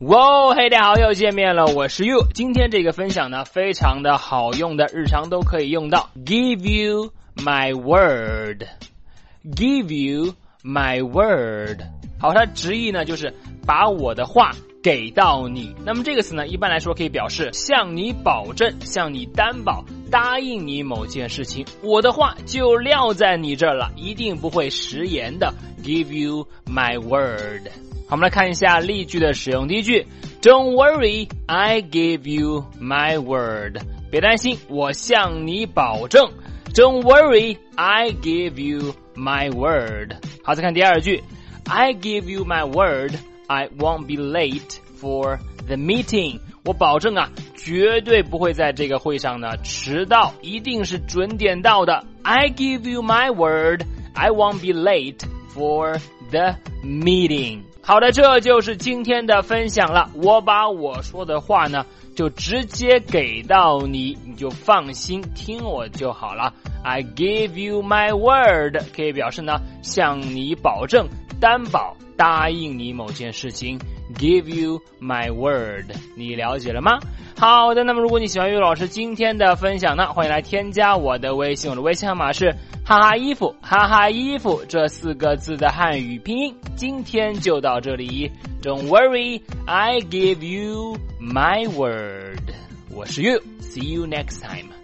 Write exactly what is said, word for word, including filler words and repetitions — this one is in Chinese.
哇，嘿，大家好，又见面了，我是 You。今天这个分享呢，非常的好用的，日常都可以用到。Give you my word， Give you my word。好，它直译呢就是把我的话给到你。那么这个词呢，一般来说可以表示向你保证、向你担保、答应你某件事情，我的话就撂在你这儿了，一定不会食言的。Give you my word。好，我们来看一下例句的使用。第一句 Don't worry, I give you my word。 别担心，我向你保证。 Don't worry, I give you my word。 好，再看第二句 I give you my word, I won't be late for the meeting。 我保证啊，绝对不会在这个会上呢迟到，一定是准点到的。 I give you my word, I won't be late for the meeting。好的，这就是今天的分享了。我把我说的话呢，就直接给到你，你就放心听我就好了。I give you my word 可以表示呢，向你保证、担保、答应你某件事情。Give you my word， 你了解了吗？好的，那么如果你喜欢岳老师今天的分享呢，欢迎来添加我的微信，我的微信号码是哈哈衣服，哈哈衣服这四个字的汉语拼音。今天就到这里 Don't worry, I give you my word。 我是 You, see you next time。